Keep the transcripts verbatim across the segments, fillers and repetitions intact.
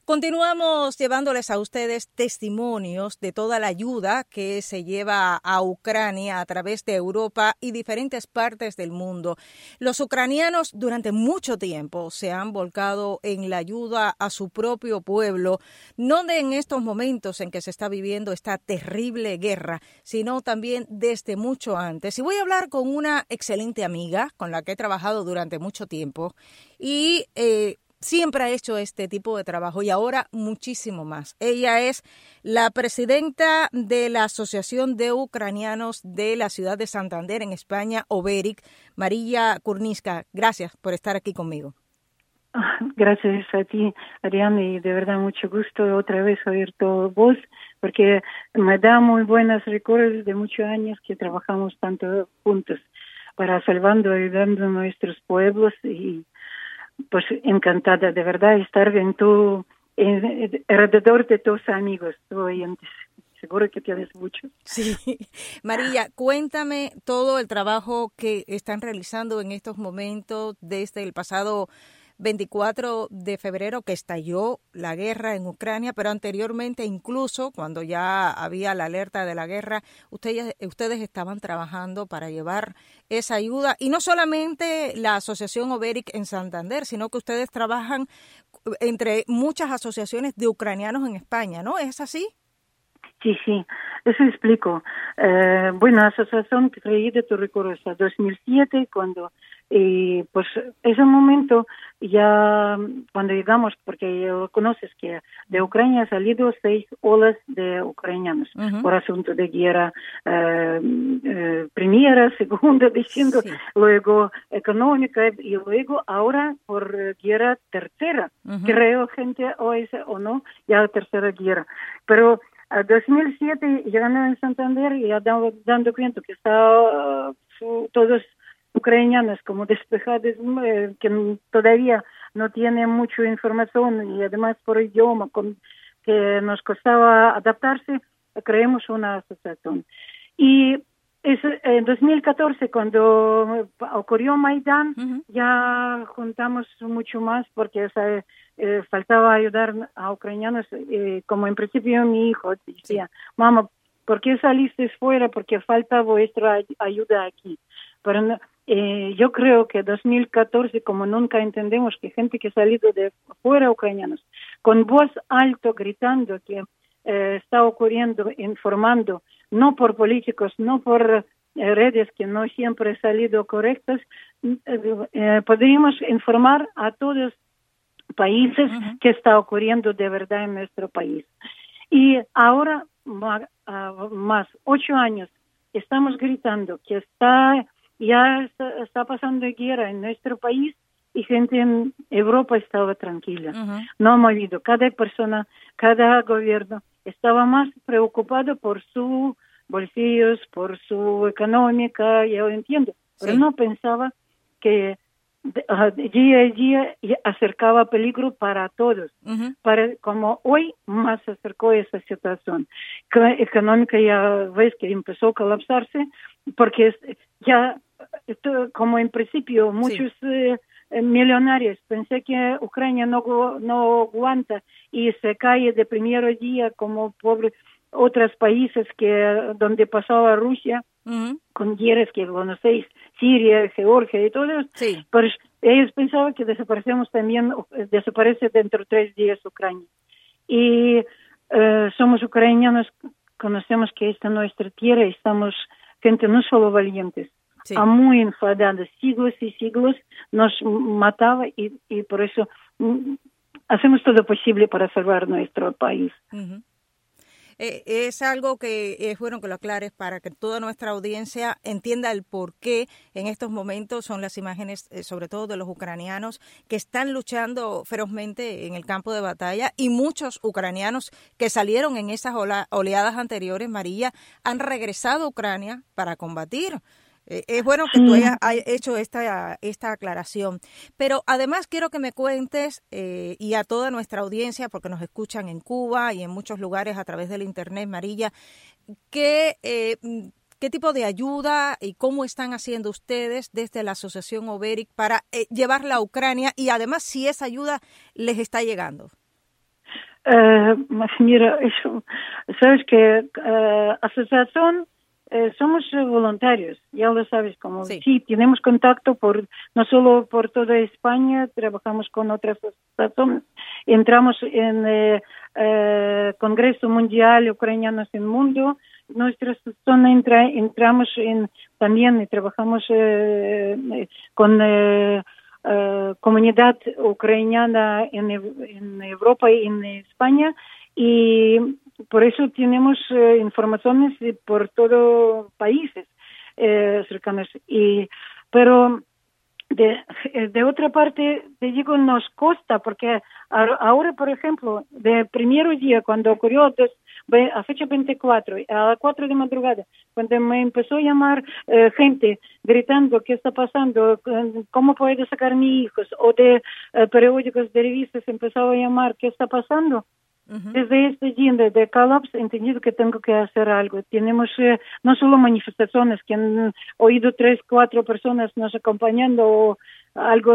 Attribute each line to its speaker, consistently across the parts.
Speaker 1: Continuamos llevándoles a ustedes testimonios de toda la ayuda que se lleva a Ucrania a través de Europa y diferentes partes del mundo. Los ucranianos durante mucho tiempo se han volcado en la ayuda a su propio pueblo, no de en estos momentos en que se está viviendo esta terrible guerra, sino también desde mucho antes. Y voy a hablar con una excelente amiga con la que he trabajado durante mucho tiempo y eh, siempre ha hecho este tipo de trabajo y ahora muchísimo más. Ella es la presidenta de la Asociación de Ucranianos de la ciudad de Santander, en España, Oberic, María Kurniska. Gracias por estar aquí conmigo.
Speaker 2: Gracias a ti, Ariana, y de verdad mucho gusto otra vez oír tu voz, porque me da muy buenos recuerdos de muchos años que trabajamos tanto juntos para salvando y ayudando a nuestros pueblos y pues encantada de verdad estar en tu en, alrededor de tus amigos, tus oyentes. Seguro que tienes muchos.
Speaker 1: Sí. María, cuéntame todo el trabajo que están realizando en estos momentos desde el pasado veinticuatro de febrero que estalló la guerra en Ucrania, pero anteriormente, incluso cuando ya había la alerta de la guerra, ustedes, ustedes estaban trabajando para llevar esa ayuda, y no solamente la Asociación Oberic en Santander, sino que ustedes trabajan entre muchas asociaciones de ucranianos en España, ¿no? ¿Es así?
Speaker 2: Sí, sí, eso explico. Eh, bueno, la asociación creída, tú recuerdas, a dos mil siete, cuando, eh, pues, ese momento ya, cuando llegamos, porque conoces que de Ucrania han salido seis olas de ucranianos uh-huh. por asunto de guerra, eh, eh, primera, segunda, diciendo, sí. luego económica, y luego ahora por guerra tercera. Uh-huh. Creo, gente, o es o no, ya tercera guerra. Pero en dos mil siete llegando en Santander y dando, dando cuenta que está uh, todos ucranianos como despejados, eh, que todavía no tienen mucha información y además por idioma con, que nos costaba adaptarse, creamos una asociación. Y es, en dos mil catorce, cuando ocurrió Maidán, uh-huh. ya juntamos mucho más porque o sea, eh, faltaba ayudar a ucranianos. Eh, como en principio mi hijo decía, sí. mamá, ¿por qué saliste fuera? Porque falta vuestra ayuda aquí. Pero eh, yo creo que dos mil catorce, como nunca entendemos que gente que ha salido de fuera ucranianos, con voz alto gritando que eh, está ocurriendo, informando, no por políticos, no por eh, redes que no siempre han salido correctas, eh, eh, podríamos informar a todos países uh-huh. que está ocurriendo de verdad en nuestro país. Y ahora, más, uh, más ocho años, estamos gritando que está ya está, está pasando guerra en nuestro país y gente en Europa estaba tranquila. Uh-huh. No ha movido. Cada persona, cada gobierno estaba más preocupado por sus bolsillos, por su económica, yo entiendo, pero sí. no pensaba que uh, día a día acercaba peligro para todos. Uh-huh. Para, como hoy más se acercó esa situación. La económica ya ves que empezó a colapsarse porque ya, como en principio, muchos sí. eh, millonarios pensé que Ucrania no, no aguanta y se cae de primer día como pobre otros países que donde pasaba Rusia uh-huh. con guerras que conocéis, Siria, Georgia y todo eso. Sí. Pues ellos pensaban que desaparecemos también, desaparece dentro de tres días Ucrania. Y eh, somos ucranianos, conocemos que esta es nuestra tierra, estamos gente no solo valientes, sí. a muy enfadados, siglos y siglos nos mataba y, y por eso mm, hacemos todo posible para salvar nuestro país.
Speaker 1: Uh-huh. Eh, es algo que es bueno que lo aclares para que toda nuestra audiencia entienda el por qué en estos momentos son las imágenes, eh, sobre todo de los ucranianos, que están luchando ferozmente en el campo de batalla, y muchos ucranianos que salieron en esas ola, oleadas anteriores, María, han regresado a Ucrania para combatir. Eh, es bueno que tú hayas, hayas hecho esta, esta aclaración. Pero además quiero que me cuentes, eh, y a toda nuestra audiencia, porque nos escuchan en Cuba y en muchos lugares a través del Internet, María, ¿qué, eh, qué tipo de ayuda y cómo están haciendo ustedes desde la Asociación Oberic para eh, llevarla a Ucrania? Y además, si esa ayuda les está llegando.
Speaker 2: Eh, mira, eso, sabes que uh, asociación eh, somos voluntarios, ya lo sabes, como
Speaker 1: sí.
Speaker 2: sí, tenemos contacto por no solo por toda España, trabajamos con otras asociaciones, entramos en el eh, eh, Congreso Mundial Ucranianos en el Mundo, nuestra asociación entra, entramos en también y trabajamos eh, con eh, Uh, comunidad ucraniana en, en Europa y en España, y por eso tenemos uh, informaciones por todos países eh, cercanos. Y, pero de, de otra parte, te digo, nos costa, porque ahora, por ejemplo, de primer día, cuando ocurrió des, a fecha veinticuatro, a las cuatro de madrugada, cuando me empezó a llamar eh, gente gritando qué está pasando, cómo puedo sacar mis hijos, o de eh, periódicos, de revistas, empezó a llamar qué está pasando. Uh-huh. Desde este día de, de colapso he entendido que tengo que hacer algo. Tenemos eh, no solo manifestaciones, que han oído tres, cuatro personas nos acompañando, o algo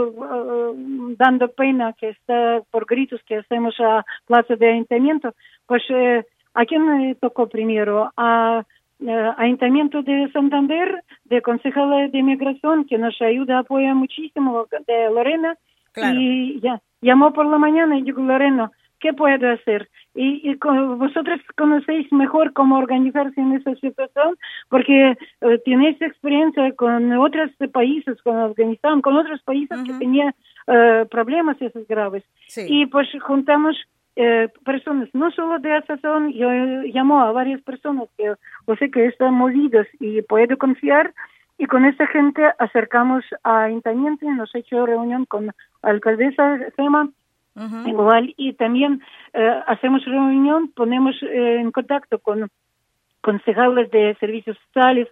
Speaker 2: uh, dando pena que está por gritos que hacemos a plaza de ayuntamiento. Pues eh, ¿a quién me tocó primero? A uh, Ayuntamiento de Santander, de Concejala de Migración, que nos ayuda, apoya muchísimo, de Lorena. Claro. Y ya llamó por la mañana y digo, Lorena, ¿qué puedo hacer? Y, y con, vosotros conocéis mejor cómo organizarse en esa situación, porque eh, tenéis experiencia con otros países, con Afganistán, con otros países uh-huh. que tenían eh, problemas esos graves. Sí. Y pues juntamos eh, personas, no solo de asociación, yo llamo a varias personas que yo sé que están movidos y puedo confiar, y con esa gente acercamos a ayuntamiento y nos he hecho reunión con la alcaldesa Gema. Uh-huh. Igual, y también eh, hacemos reunión, ponemos eh, en contacto con concejales de servicios sociales,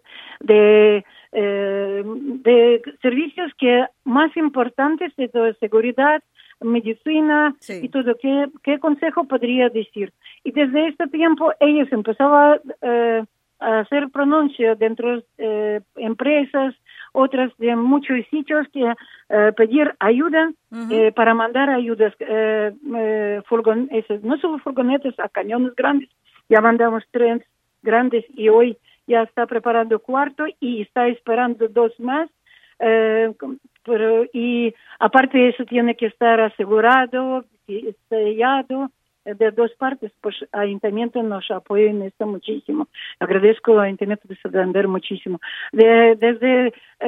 Speaker 2: de, eh, de servicios que más importantes de toda seguridad, medicina sí. y todo. ¿Qué, ¿Qué consejo podría decir? Y desde este tiempo ellos empezaban eh, a hacer pronuncia dentro de eh, empresas, otras de muchos sitios que eh, pedir ayuda uh-huh. eh, para mandar ayudas, eh, eh, furgon, esos, no solo furgonetas, a cañones grandes, ya mandamos tres grandes y hoy ya está preparando cuarto y está esperando dos más, eh, pero y aparte de eso tiene que estar asegurado, sellado, de dos partes, pues Ayuntamiento nos apoya en esto muchísimo. Agradezco al Ayuntamiento de Santander muchísimo. De, desde el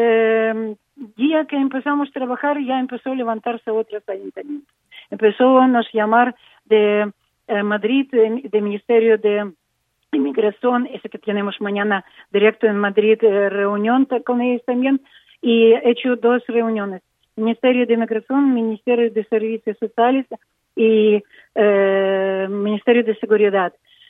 Speaker 2: eh, día que empezamos a trabajar ya empezó a levantarse otros ayuntamientos. Empezó a nos llamar de eh, Madrid, de, de Ministerio de Inmigración, ese que tenemos mañana directo en Madrid, eh, reunión con ellos también, y he hecho dos reuniones. Ministerio de Inmigración, Ministerio de Servicios Sociales y eh, Ministerio de Seguridad.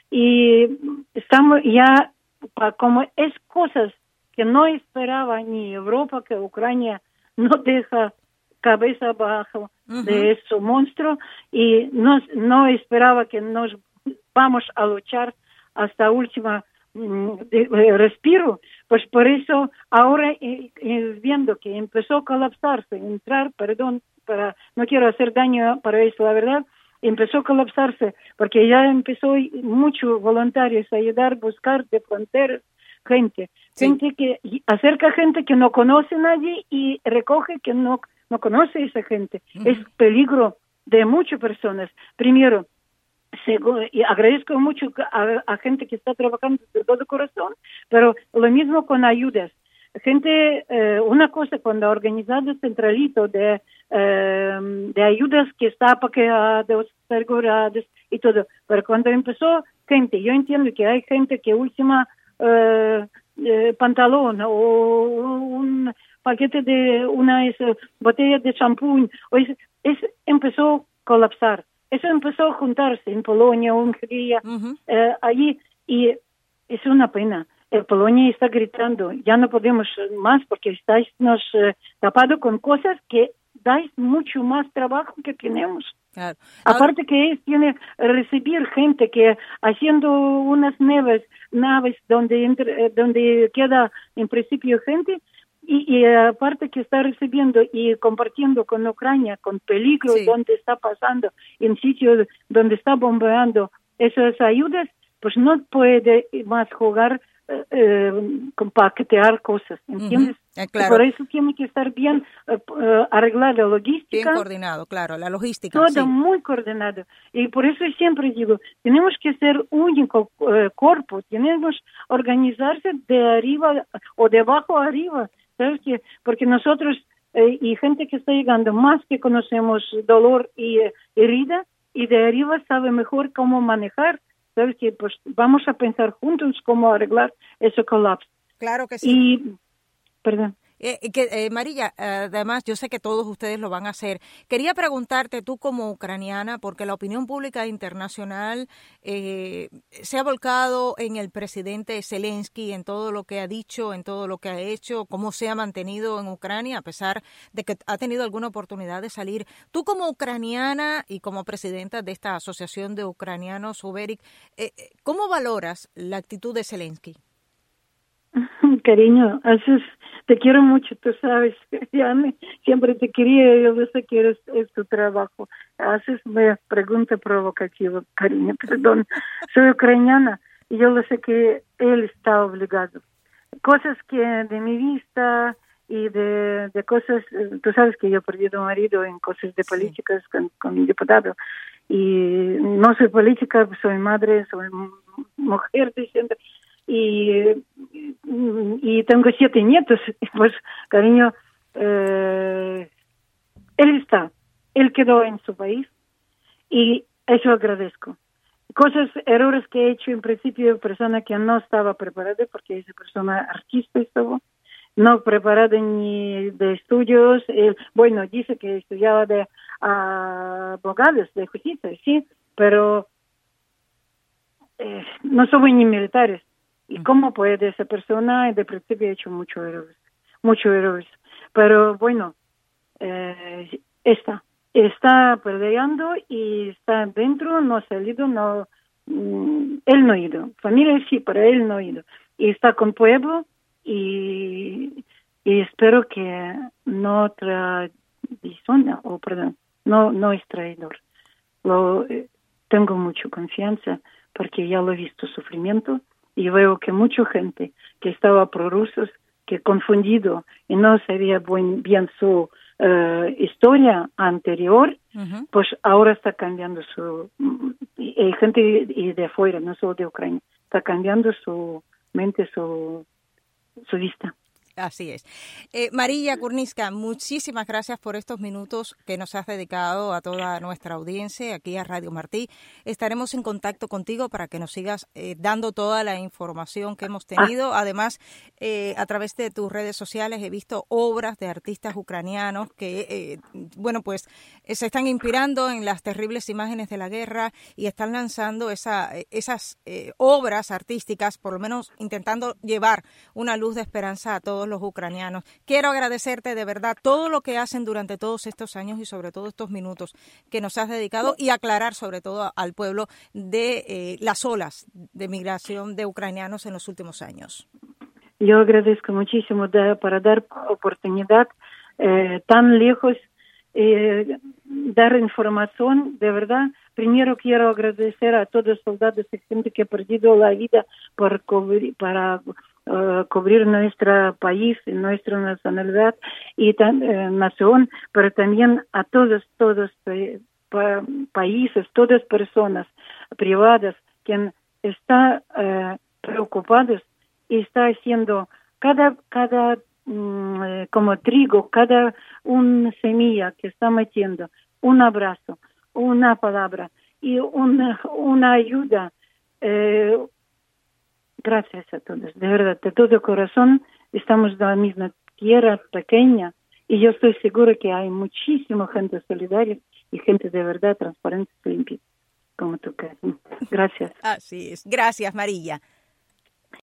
Speaker 2: Y estamos ya, como es cosas que no esperaba ni Europa, que Ucrania no deja cabeza abajo uh-huh. de ese monstruo, y no, no esperaba que nos vamos a luchar hasta última de, de respiro, pues por eso ahora eh, eh, viendo que empezó a colapsarse, entrar, perdón, para no quiero hacer daño para eso, la verdad, empezó a colapsarse, porque ya empezó muchos voluntarios a ayudar a buscar de fronteras gente, sí. gente que acerca gente que no conoce a nadie y recoge que no, no conoce a esa gente. Uh-huh. Es peligro de muchas personas. Primero, y agradezco mucho a, a gente que está trabajando de todo corazón, pero lo mismo con ayudas. Gente, eh, una cosa, cuando ha organizado centralito de, eh, de ayudas que está paqueadas, aseguradas y todo, pero cuando empezó gente, yo entiendo que hay gente que última eh, eh, pantalón o un paquete de una es, botella de champú, es, es, empezó a colapsar. Eso empezó a juntarse en Polonia, Hungría, uh-huh. eh, allí, y es una pena. El Polonia está gritando, ya no podemos más porque estáis nos eh, tapado con cosas que dais mucho más trabajo que tenemos. Claro. Aparte que ellos tienen recibir gente que haciendo unas naves, naves donde entre, donde queda en principio gente, y, y aparte que está recibiendo y compartiendo con Ucrania, con peligro sí. donde está pasando, en sitios donde está bombeando esas ayudas, pues no puede más jugar eh, con paquetear cosas, ¿entiendes? Uh-huh. Eh, claro. Por eso tiene que estar bien eh, arreglar la logística.
Speaker 1: Bien coordinado, claro, la logística.
Speaker 2: Todo
Speaker 1: sí.
Speaker 2: muy coordinado. Y por eso siempre digo, tenemos que ser único eh, cuerpo, tenemos que organizarse de arriba o de abajo a arriba, ¿sabes qué? Porque nosotros eh, y gente que está llegando, más que conocemos dolor y eh, herida, y de arriba sabe mejor cómo manejar, ¿sabes qué? Pues vamos a pensar juntos cómo arreglar ese colapso.
Speaker 1: Claro que sí.
Speaker 2: Y, perdón.
Speaker 1: Eh, que, eh, María, además yo sé que todos ustedes lo van a hacer. Quería preguntarte tú como ucraniana, porque la opinión pública internacional eh, se ha volcado en el presidente Zelensky, en todo lo que ha dicho, en todo lo que ha hecho, cómo se ha mantenido en Ucrania, a pesar de que ha tenido alguna oportunidad de salir. Tú como ucraniana y como presidenta de esta Asociación de Ucranianos, Uberic, eh, ¿cómo valoras la actitud de Zelensky?
Speaker 2: Cariño, haces, te quiero mucho, tú sabes, Diane, siempre te quería, yo sé que eres, es tu trabajo. Haces una pregunta provocativa, cariño, perdón. Soy ucraniana y yo lo sé que él está obligado. Cosas que de mi vista y de, de cosas, tú sabes que yo he perdido marido en cosas de políticas sí. con, con mi diputado. Y no soy política, soy madre, soy mujer, diciendo... Y, y tengo siete nietos, pues cariño, eh, él está, él quedó en su país y eso agradezco. Cosas, errores que he hecho en principio, persona que no estaba preparada, porque esa persona artista estuvo, no preparada ni de estudios, él, bueno, dice que estudiaba de uh, abogados, de justicia, sí, pero eh, no somos ni militares. ¿Y cómo puede esa persona? De principio ha hecho muchos errores, muchos errores. Pero bueno, eh, está, está peleando y está dentro, no ha salido, no, mm, él no ha ido. Familia sí, pero él no ha ido. Y está con pueblo y, y espero que no traiciona, o perdón, no, no es traidor. Lo, eh, tengo mucha confianza porque ya lo he visto sufrimiento. Y veo que mucha gente que estaba prorrusos, que confundido y no sabía buen, bien su uh, historia anterior, uh-huh. pues ahora está cambiando su... Y hay gente y de afuera, no solo de Ucrania, está cambiando su mente, su, su vista.
Speaker 1: Así es. Eh, María Kurnitska, muchísimas gracias por estos minutos que nos has dedicado a toda nuestra audiencia aquí a Radio Martí. Estaremos en contacto contigo para que nos sigas eh, dando toda la información que hemos tenido. Además, eh, a través de tus redes sociales he visto obras de artistas ucranianos que, eh, bueno, pues eh, se están inspirando en las terribles imágenes de la guerra y están lanzando esa, esas eh, obras artísticas, por lo menos intentando llevar una luz de esperanza a todos los ucranianos. Quiero agradecerte de verdad todo lo que hacen durante todos estos años y sobre todo estos minutos que nos has dedicado y aclarar sobre todo al pueblo de eh, las olas de migración de ucranianos en los últimos años.
Speaker 2: Yo agradezco muchísimo de, para dar oportunidad eh, tan lejos, eh, dar información, de verdad. Primero quiero agradecer a todos los soldados y gente que ha perdido la vida por cubrir, para Uh, cubrir nuestro país, nuestra nacionalidad y tan, eh, nación, pero también a todos, todos eh, pa, países, todas personas privadas que están eh, preocupadas y está haciendo cada, cada mm, eh, como trigo, cada una semilla que está metiendo, un abrazo, una palabra y una, una ayuda. Eh, Gracias a todos, de verdad, de todo corazón, estamos en la misma tierra pequeña y yo estoy segura que hay muchísima gente solidaria y gente de verdad transparente y limpia, como tú crees. Gracias.
Speaker 1: Así es. Gracias, María.